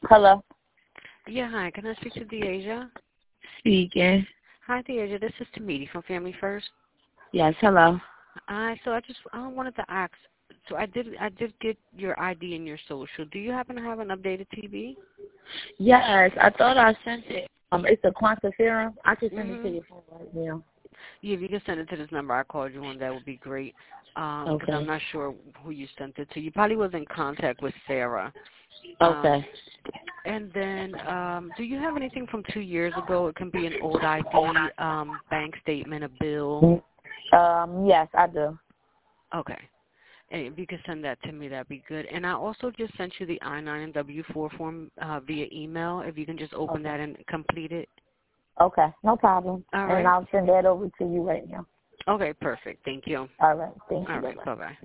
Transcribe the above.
Hello. Yeah, hi. Can I speak to Deasia? Speaking. Hi, Deasia. This is Tamiti from Family First. Yes, hello. So I wanted to ask. So I did get your ID and your social. Do you happen to have an updated TV? Yes, I thought I sent it. It's a quantiferum. I can send it to your phone right now. Yeah, if you can send it to this number I called you on, that would be great. Because Okay. I'm not sure who you sent it to. You probably was in contact with Sarah. Okay. And then, do you have anything from 2 years ago? It can be an old ID, bank statement, a bill. Yes, I do. Okay. And if you could send that to me, that'd be good. And I also just sent you the I-9 and W-4 form via email. If you can just open that and complete it. Okay, no problem. All And right. I'll send that over to you right now. Okay, perfect. Thank you. All right. Thank you. All right. Bye-bye. Bye-bye.